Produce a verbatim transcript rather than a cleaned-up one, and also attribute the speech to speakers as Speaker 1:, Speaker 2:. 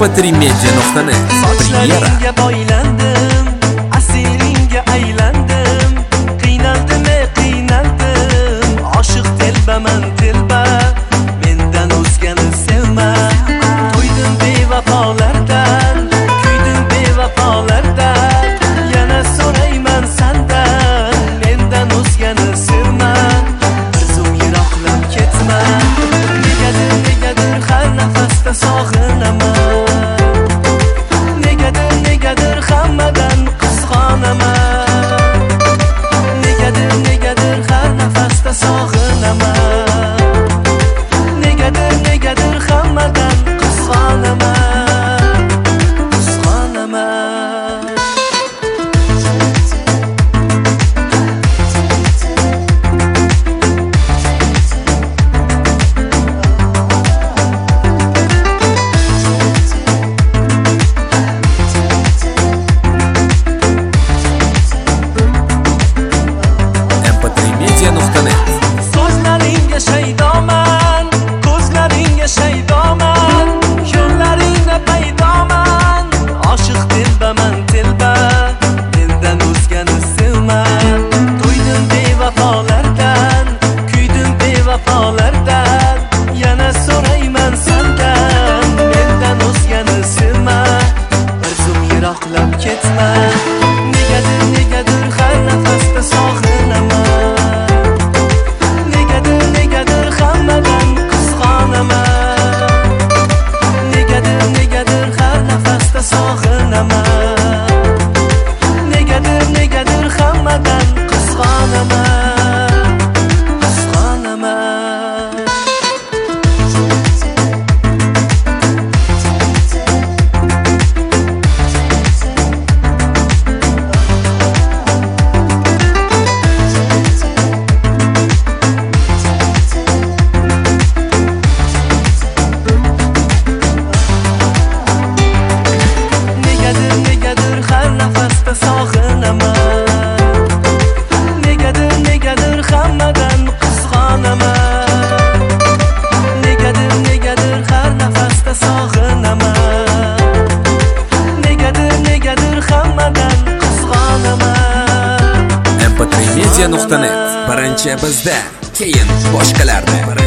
Speaker 1: em p tri media nuqta net
Speaker 2: Sochlaringga boylandim, asiringga aylandim. Qiynaldim, qiynaldim. Oshiq telbaman telba, mendan o'zgani sevma. To'ydim bevafolardan, kuydim bevafolardan. Yana so'rayman sendan, mendan o'zgani sevma. Bir zum yiroqlab ketma. Negadir, negadir har nafasda sog'inaman. Negadir, negadir hammadan qizg'onaman. Negadir, negadir har nafasda sog'inaman. Negadir, negadir hammadan qizg'onaman. Qizg'onaman. So'zlaringga shaydoman, ko'zlaringga shaydoman, yo'llaringda paydoman. Oshiq telbaman telba, mendan o'zgani sevma. To'ydim bevafolardan, kuydim bevafolardan. Yana so'rayman sendan, mendan o'zgani sevma. Bir zum yiroqlab ketma. Negadir, negadir har nafasda sog'inaman. Negadir, negadir hammadan qizg'onaman. Negadir, negadir har nafasda sog'inaman. Negadir, negadir hammadan qizg'onaman. Qizg'onaman. Negadir, negadir har nafasda sog'inaman. Negadir, negadir hammadan qizg'onaman. Negadir, negadir har nafasda sog'inaman. Negadir, negadir hammadan qizg'onaman.
Speaker 1: em p tri media nuqta net birinchi bizda, keyin boshqalarda.